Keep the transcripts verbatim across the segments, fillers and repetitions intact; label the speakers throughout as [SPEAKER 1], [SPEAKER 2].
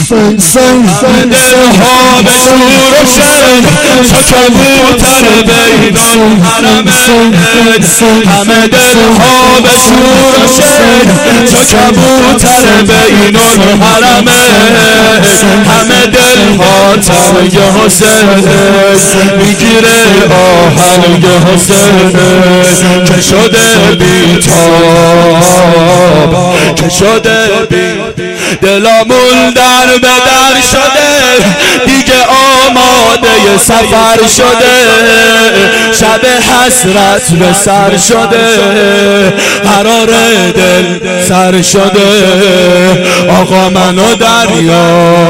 [SPEAKER 1] همه دلها به شور و شن چو کبوتر بین الحرمین همه دلها به شور و شن چو کبوتر بین الحرمین همه دلها تنگ حسین میگیره آهنگ حسین که شده بیتاب که شده بی دلامون در به در شده دیگه آماده سفر شده شب حسرت به سر شده قرار دل سر شده آقا منو دریا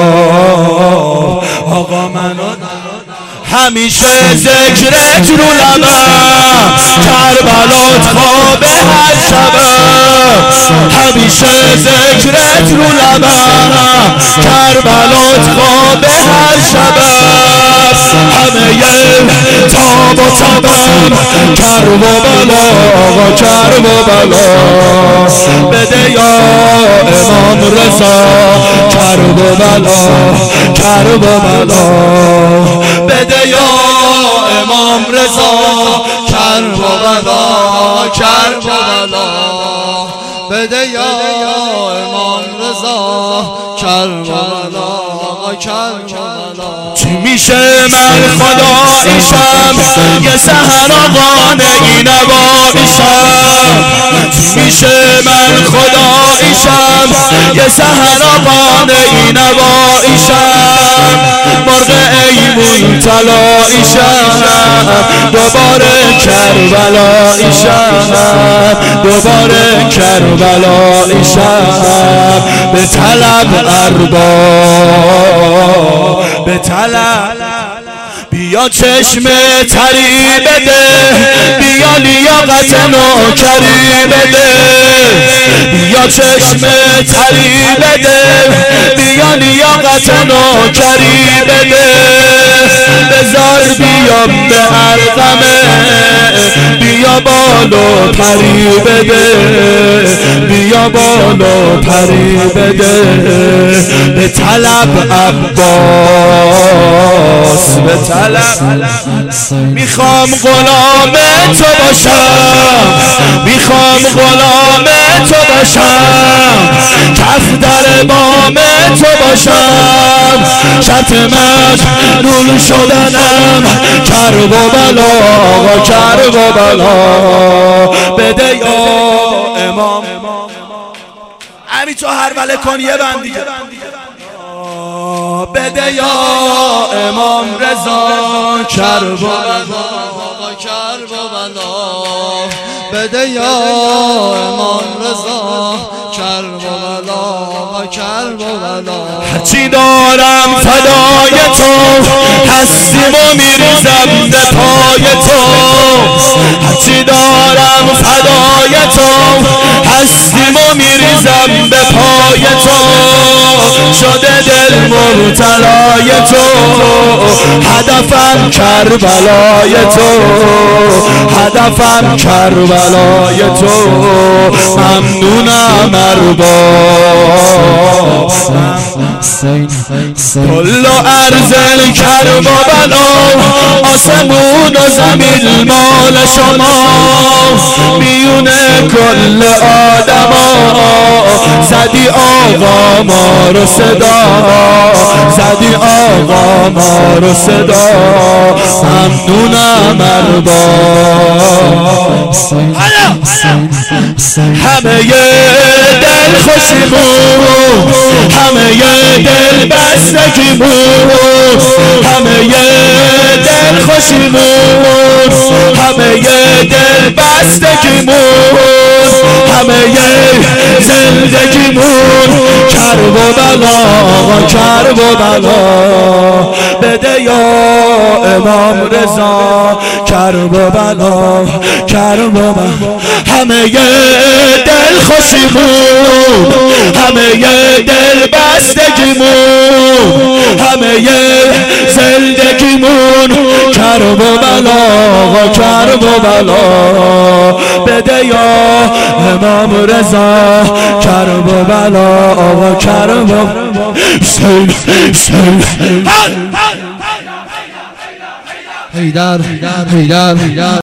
[SPEAKER 1] آقا منو همیشه ذکرت رو لبم کربلات خواب هر شبم همیشه ذکرت رو لبم کربلات خواب هر شبم همه تاب و تبم کرب و بلا آقا کرب و بلا بده یا امام رضا کرب و بلا کرب و بلا بده یا امام رضا کرب و بلا کرب و بلا بده یا امام رضا کرب و بلا کرب و بلا چی میشه من خداییشم یه سحر آقانگی نواییشم چی میشه من خداییشم یه سحر آقانگی نواییشم مرغ ایمون طلاییشم دوباره کربلاییشم دوباره کربلاییشم به طلب ارباب به طلب بیا چشم تری بده بیا لیاقت نوکری بده بیا چشم تری بده بیا لیاقت نوکری بده بذار بیام به ارقمه بیا بالو پری بده بیا بالو پری بده به طلب عباس به طلب میخوام غلام تو باشم میخوام غلام تو باشم کف در بام تو باشم شرط مجنون شدنم کرب و بلا کرب و بلا بده یا امام همین تو هر وله کن یه بند دیگه بده یا امام رضا کرب و بلا کرب و بلا بده یا امام رضا کرب و بلا کرب و بلا هرچی دارم فدای تو هستیم و میریزم به پای تو هرچی دارم فدای تو هستیم و میریزم به پای تو شده دل مبتلای تو هدفم کربلای تو هدفم کربلای تو ممنونم ارباب کل و ارزل کرب و بلا آسمون و زمین مال شما میون کل آدما زدی آقا ما رو صدا زدی آقا ما رو صدا ممنونم ارباب همه دل خوشیمون همه دل بستگیمون همه دل خوشیمون همه دل بستگیمون همه زندگیمون کرب و بلا کرب و بلا بده یا امام رضا کرب و بلا کرب و بلا همه دل خوشیمون همه دل بستگیمون همه زندگیمون کرب و بلا کرب و بلا بده یا امام رضا کرب و بلا کرب و حسین حسین
[SPEAKER 2] حیدر حیدر حیدر